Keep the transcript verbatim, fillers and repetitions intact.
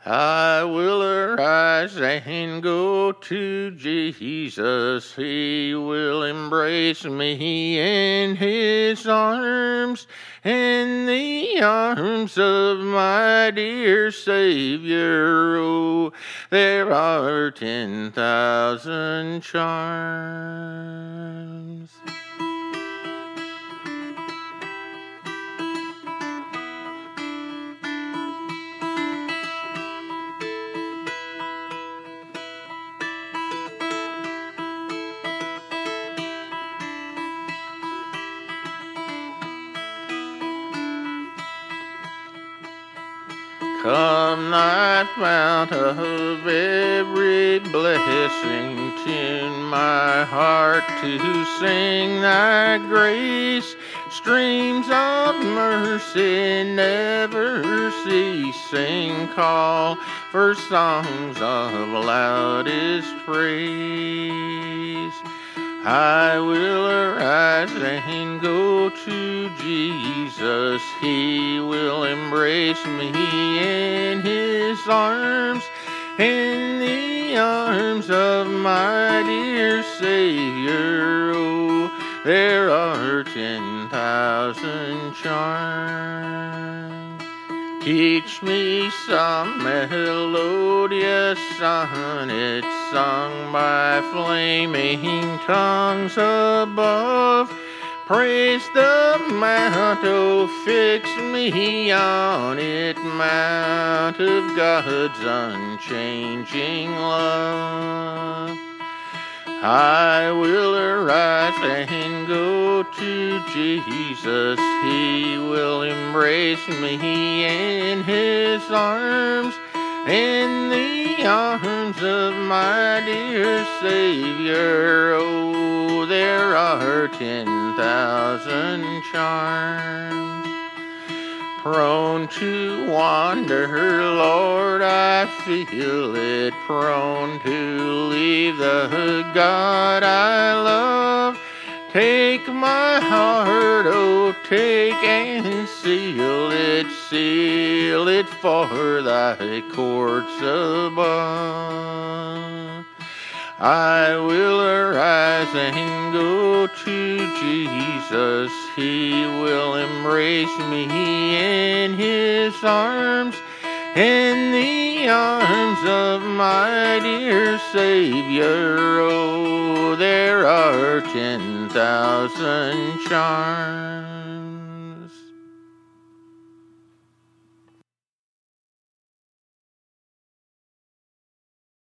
I will arise and go to Jesus. He will embrace me in his arms, in the arms of my dear Savior. Oh, there are ten thousand charms. Come, thy fount of every blessing, tune my heart to sing thy grace. Streams of mercy never ceasing, call for songs of loudest praise. I will arise and go to Jesus. He will embrace me in his arms, in the arms of my dear Savior. Oh, there are ten thousand charms. Teach me some melodious sonnet sung by flaming tongues above. Praise the mount, oh, fix me on it, mount of God's unchanging love. I will arise and go to Jesus. He will embrace me in his arms, in the arms of my dear Savior. Oh, there are ten thousand charms. Prone to wander, Lord, I feel it. Prone to leave the God I love. Take my heart, oh, take and seal it. Seal it for thy courts above. I will arise and go to Jesus. He will embrace me in his arms, in the arms of my dear Savior. Oh, there are ten thousand charms.